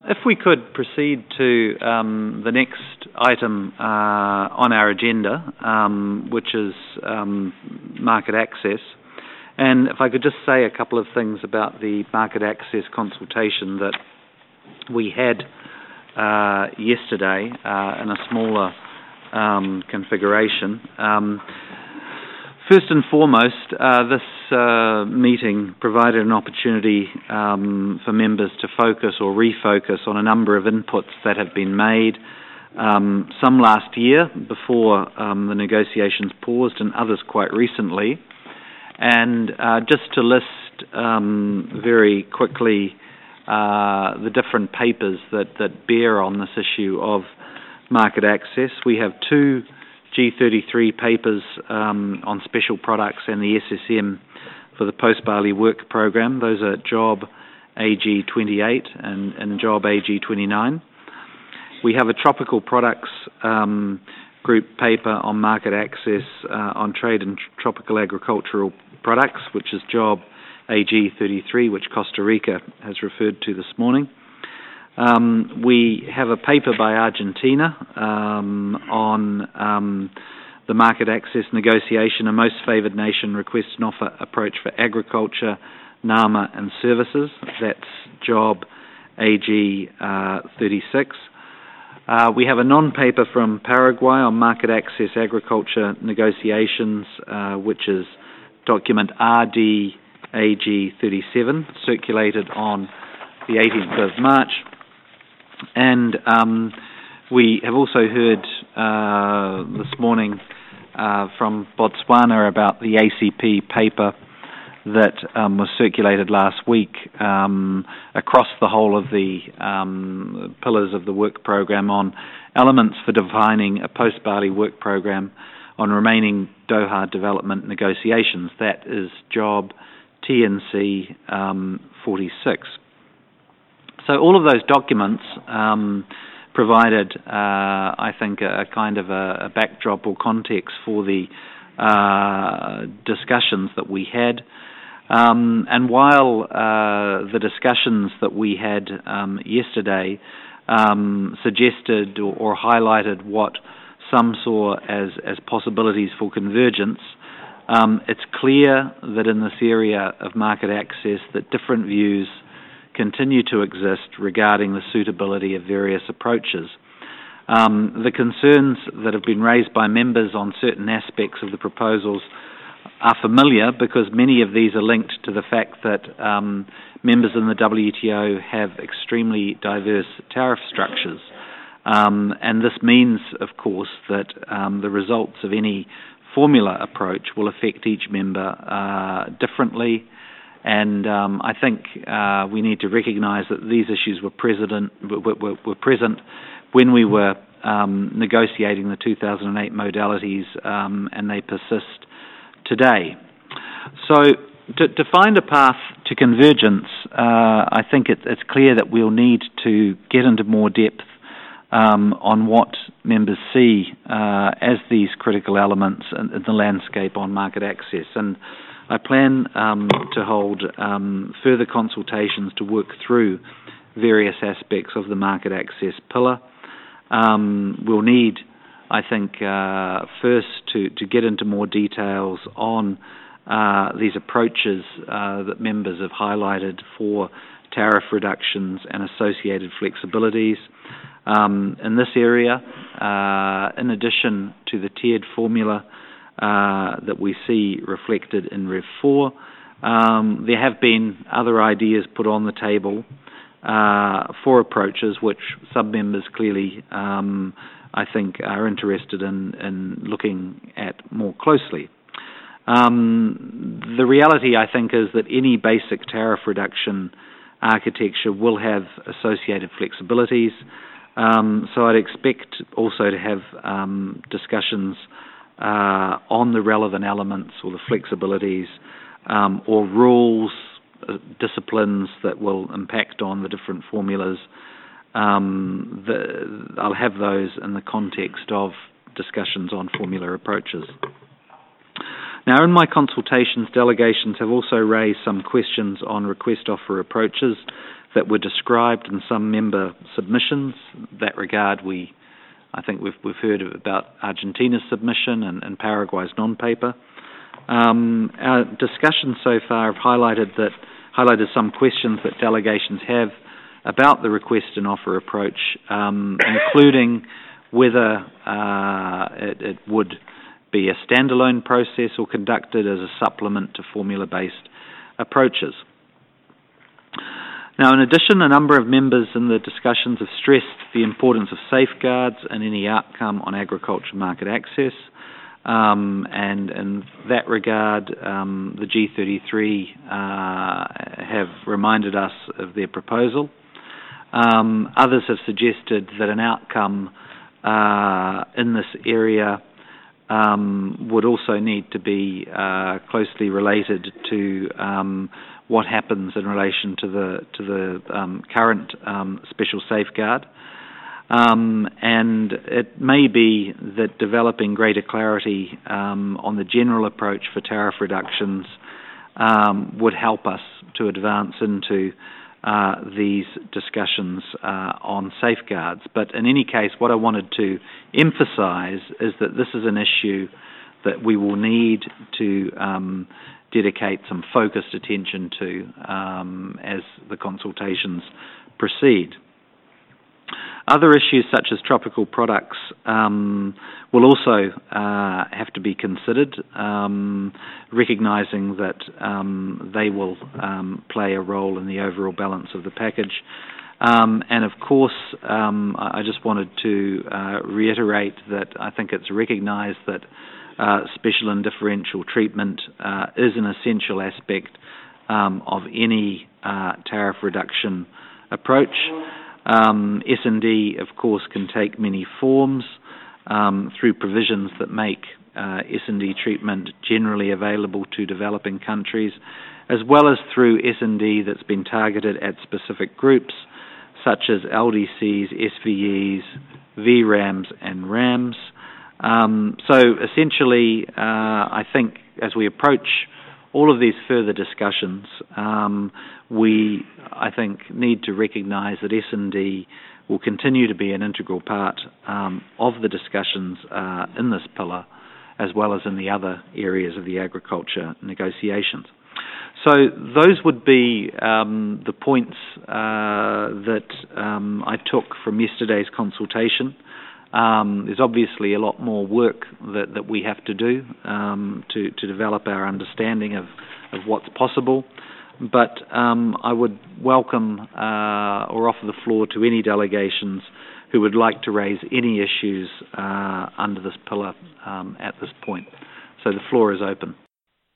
If we could proceed to the next item on our agenda, which is market access. And if I could just say a couple of things about the market access consultation that we had yesterday in a smaller configuration. First and foremost, this meeting provided an opportunity for members to focus or refocus on a number of inputs that have been made, some last year before the negotiations paused and others quite recently. And just to list very quickly the different papers that bear on this issue of market access. We have two G33 papers on special products and the SSM for the post-barley work program. Those are Job AG 28 and Job AG 29. We have a tropical products group paper on market access on trade and tropical agricultural products, which is Job AG 33, which Costa Rica has referred to this morning. We have a paper by Argentina on the market access negotiation, a most favoured nation request and offer approach for agriculture, NAMA and services. That's Job AG 36. We have a non-paper from Paraguay on market access agriculture negotiations, which is document RD AG 37, circulated on the 18th of March. And we have also heard this morning from Botswana about the ACP paper that was circulated last week across the whole of the pillars of the work program on elements for defining a post-barley work program on remaining Doha development negotiations. That is Job TNC 46. So all of those documents provided, I think, a kind of a backdrop or context for the discussions that we had. And while the discussions that we had yesterday suggested or highlighted what some saw as possibilities for convergence, it's clear that in this area of market access that different views continue to exist regarding the suitability of various approaches. The concerns that have been raised by members on certain aspects of the proposals are familiar because many of these are linked to the fact that members in the WTO have extremely diverse tariff structures. And this means, of course, that the results of any formula approach will affect each member differently. And I think we need to recognise that these issues were present when we were negotiating the 2008 modalities, and they persist today. So to find a path to convergence, I think it's clear that we'll need to get into more depth on what members see as these critical elements in the landscape on market access. And I plan to hold further consultations to work through various aspects of the market access pillar. We'll need, I think, first to get into more details on these approaches that members have highlighted for tariff reductions and associated flexibilities. In this area, in addition to the tiered formula that we see reflected in Rev 4, there have been other ideas put on the table for approaches which sub-members clearly, I think, are interested in looking at more closely. The reality, I think, is that any basic tariff reduction architecture will have associated flexibilities. So I'd expect also to have discussions on the relevant elements or the flexibilities or rules, disciplines that will impact on the different formulas. I'll have those in the context of discussions on formula approaches. Now, in my consultations, delegations have also raised some questions on request offer approaches that were described in some member submissions. In that regard, I think we've heard about Argentina's submission and Paraguay's non-paper. Our discussion so far have highlighted some questions that delegations have about the request and offer approach, including whether it would be a standalone process or conducted as a supplement to formula-based approaches. Now, in addition, a number of members in the discussions have stressed the importance of safeguards in any outcome on agriculture market access. And in that regard, the G33 have reminded us of their proposal. Others have suggested that an outcome in this area would also need to be closely related to what happens in relation to the current special safeguard. And it may be that developing greater clarity on the general approach for tariff reductions would help us to advance into these discussions on safeguards. But in any case, what I wanted to emphasize is that this is an issue that we will need to dedicate some focused attention to as the consultations proceed. Other issues such as tropical products will also have to be considered, recognising that they will play a role in the overall balance of the package. And of course, I just wanted to reiterate that I think it's recognised that special and differential treatment is an essential aspect of any tariff reduction approach. S&D, of course, can take many forms through provisions that make S&D treatment generally available to developing countries, as well as through S&D that's been targeted at specific groups, such as LDCs, SVEs, VRAMs, and RAMs. So essentially, I think as we approach all of these further discussions, we, I think, need to recognise that S&D will continue to be an integral part of the discussions in this pillar, as well as in the other areas of the agriculture negotiations. So those would be the points that I took from yesterday's consultation. There's obviously a lot more work that we have to do to develop our understanding of what's possible, but I would welcome or offer the floor to any delegations who would like to raise any issues under this pillar at this point. So the floor is open.